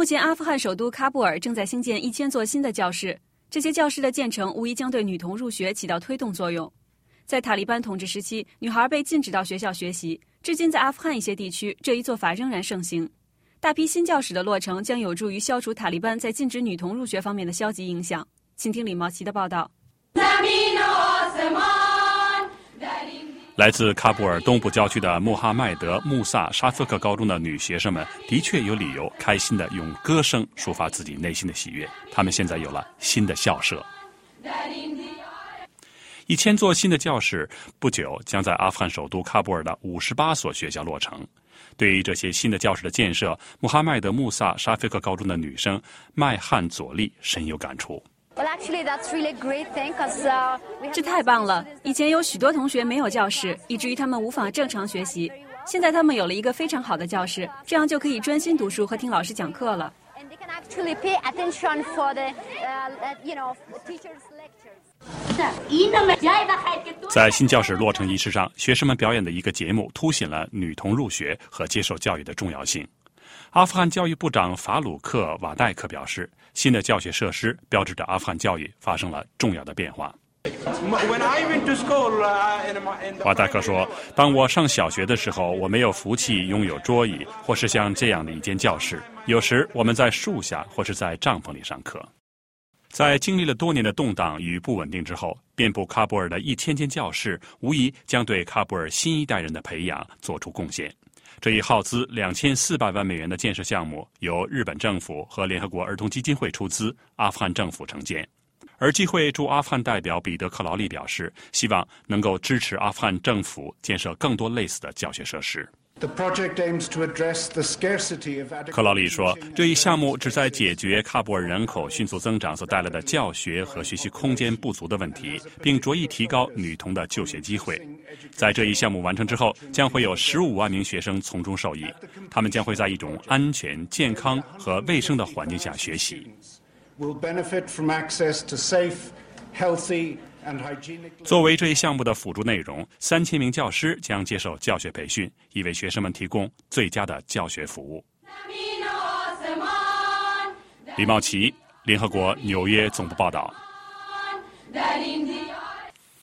目前阿富汗首都喀布尔正在兴建1000座新的教室，这些教室的建成无疑将对女童入学起到推动作用。在塔利班统治时期，女孩被禁止到学校学习，至今在阿富汗一些地区，这一做法仍然盛行。大批新教室的落成将有助于消除塔利班在禁止女童入学方面的消极影响。请听李茂奇的报道。 来自喀布尔东部郊区的穆哈迈德·穆萨沙夫克高中的女学生们的确有理由开心地用歌声抒发自己内心的喜悦。她们现在有了新的校舍，1000座新的教室不久将在阿富汗首都喀布尔的58所学校落成。对于这些新的教室的建设，穆哈迈德·穆萨沙菲克高中的女生麦汉佐利深有感触。 这太棒了！以前有许多同学没有教室，以至于他们无法正常学习。现在他们有了一个非常好的教室，这样就可以专心读书和听老师讲课了。 在新教室落成仪式上，学生们表演的一个节目凸显了女童入学和接受教育的重要性。阿富汗教育部长法鲁克·瓦代克表示，新的教学设施标志着阿富汗教育发生了重要的变化。瓦代克说，当我上小学的时候，我没有福气拥有桌椅或是像这样的一间教室，有时我们在树下或是在帐篷里上课。在经历了多年的动荡与不稳定之后，遍布喀布尔的1000间教室无疑将对喀布尔新一代人的培养做出贡献。这一耗资2400万美元的建设项目由日本政府和联合国儿童基金会出资，阿富汗政府承建。而基会驻阿富汗代表彼得·克劳利表示，希望能够支持阿富汗政府建设更多类似的教学设施。克劳利说，这一项目旨在解决喀布尔人口迅速增长所带来的教学和学习空间不足的问题，并着意提高女童的就学机会。在这一项目完成之后，将会有15万名学生从中受益，他们将会在一种安全、健康和卫生的环境下学习。作为这一项目的辅助内容，3000名教师将接受教学培训，以为学生们提供最佳的教学服务。李茂奇，联合国纽约总部报道。